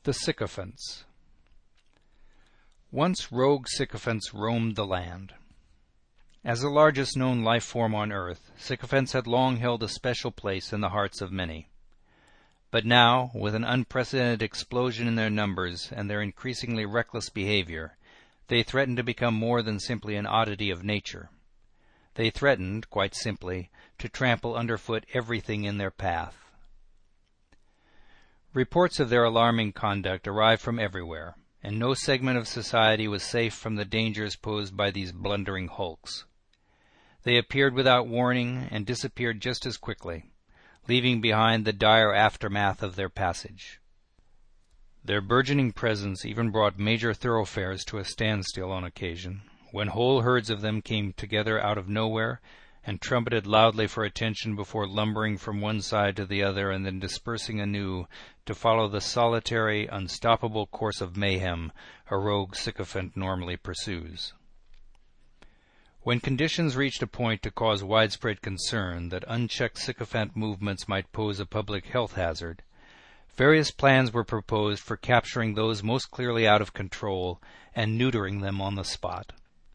The Sycophants. Once rogue sycophants roamed the land. As the largest known life form on Earth, sycophants had long held a special place in the hearts of many. But now, with an unprecedented explosion in their numbers and their increasingly reckless behavior, they threatened to become more than simply an oddity of nature. They threatened, quite simply, to trample underfoot everything in their path. Reports of their alarming conduct arrived from everywhere, and no segment of society was safe from the dangers posed by these blundering hulks. They appeared without warning and disappeared just as quickly, leaving behind the dire aftermath of their passage. Their burgeoning presence even brought major thoroughfares to a standstill on occasion, when whole herds of them came together out of nowhere and trumpeted loudly for attention before lumbering from one side to the other and then dispersing anew to follow the solitary, unstoppable course of mayhem a rogue sycophant normally pursues. When conditions reached a point to cause widespread concern that unchecked sycophant movements might pose a public health hazard, various plans were proposed for capturing those most clearly out of control and neutering them on the spot.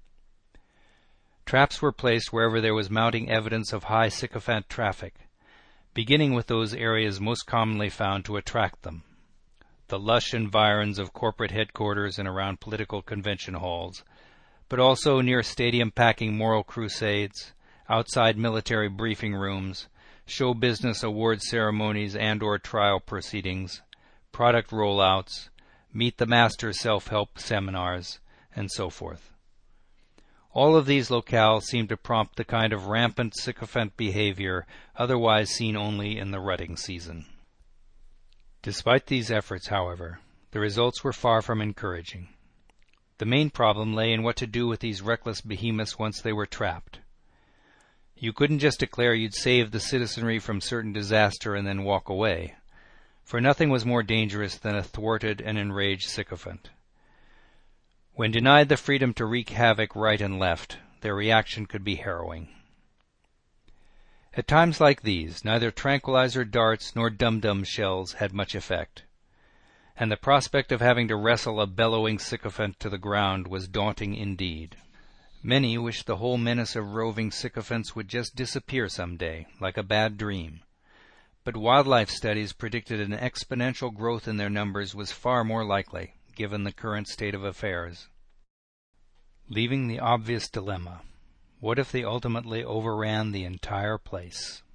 Traps were placed wherever there was mounting evidence of high sycophant traffic, beginning with those areas most commonly found to attract them: the lush environs of corporate headquarters and around political convention halls, but also near stadium-packing moral crusades, outside military briefing rooms, show business award ceremonies and/or trial proceedings, product rollouts, meet the master self-help seminars, and so forth. All of these locales seem to prompt the kind of rampant sycophant behavior otherwise seen only in the rutting season. Despite these efforts, however, the results were far from encouraging. The main problem lay in what to do with these reckless behemoths once they were trapped. You couldn't just declare you'd save the citizenry from certain disaster and then walk away, for nothing was more dangerous than a thwarted and enraged sycophant. When denied the freedom to wreak havoc right and left, their reaction could be harrowing. At times like these, neither tranquilizer darts nor dum-dum shells had much effect, and the prospect of having to wrestle a bellowing sycophant to the ground was daunting indeed. Many wished the whole menace of roving sycophants would just disappear some day, like a bad dream. But wildlife studies predicted an exponential growth in their numbers was far more likely, given the current state of affairs. Leaving the obvious dilemma, what if they ultimately overran the entire place?